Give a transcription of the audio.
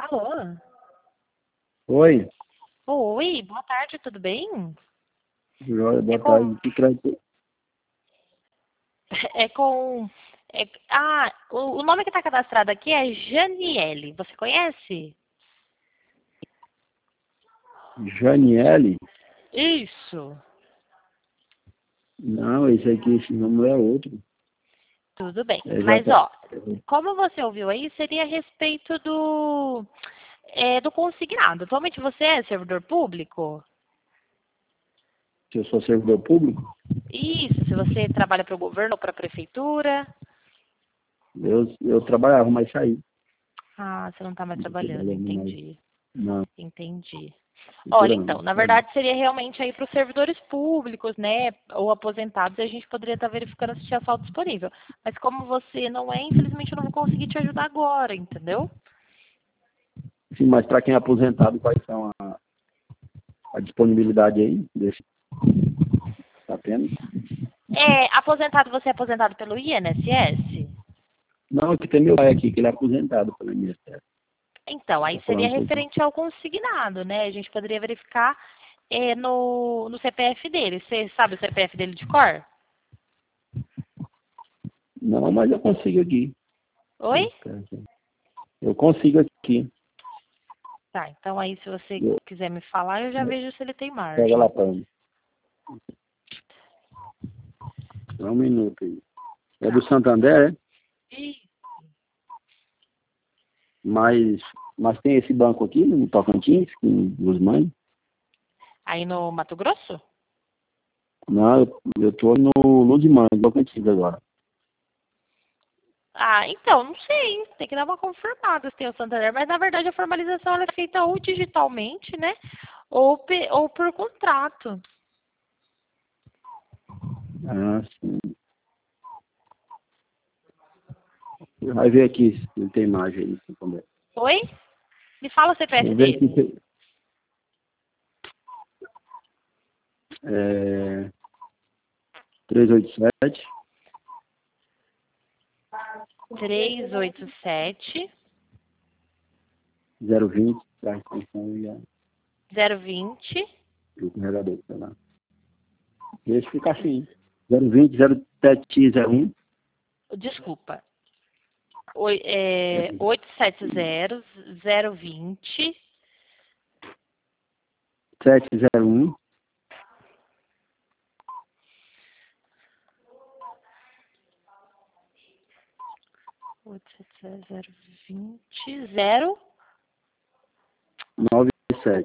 Alô? Oi, Oi, boa tarde, tudo bem? Joia, É boa com. tarde. Que crédito? É com. O nome que está cadastrado aqui é Janiele. Você conhece? Janiele? Isso. Não, esse nome é outro. Tudo bem. É, já Mas, tá. ó, como você ouviu aí, seria a respeito do consignado. Atualmente você é servidor público? Se eu sou servidor público, Isso, se você trabalha para o governo ou para a prefeitura. eu trabalhava, mas saí. Ah, você não está mais Não tô trabalhando, trabalhando mais. entendi. Não, Entendi. Olha, prefeitura não, então, na saí. verdade seria realmente aí para os servidores públicos, né, ou aposentados, e a gente poderia estar verificando se tinha saldo disponível. Mas como você não é, infelizmente eu não vou conseguir te ajudar agora, entendeu? Sim, mas para quem é aposentado, quais são a disponibilidade aí? Deixa, tá tendo? Você é aposentado pelo INSS? Não, que tem meu pai aqui, que ele é aposentado pelo INSS. Então, aí Tá seria falando sobre isso. referente ao consignado, né? A gente poderia verificar no CPF dele. Você sabe o CPF dele de cor? Não, mas eu consigo aqui. Oi? Eu consigo aqui. Tá, então aí se você Eu, quiser me falar, eu já vejo se ele tem pega margem. lá para mim. Só um minuto aí. É do Tá. Santander, é? Mas, mas tem esse banco aqui no Tocantins, em Guzmã? Aí no Mato Grosso? Não, eu tô no Ludmã, em Tocantins agora. Ah, então, não sei. Tem que dar uma confirmada se tem o Santander. Mas, na verdade, a formalização ela é feita ou digitalmente, né? Ou por contrato. Ah, sim. Vai ver aqui se ele tem imagem aí. Também. Oi? Me fala o CPF Vou ver aqui dele. se... É, 387 387 020, traz atenção e 020. o carregador, sei lá. Esse fica assim. 020 0701 Desculpa. 870 020 701 870 020 0. 97.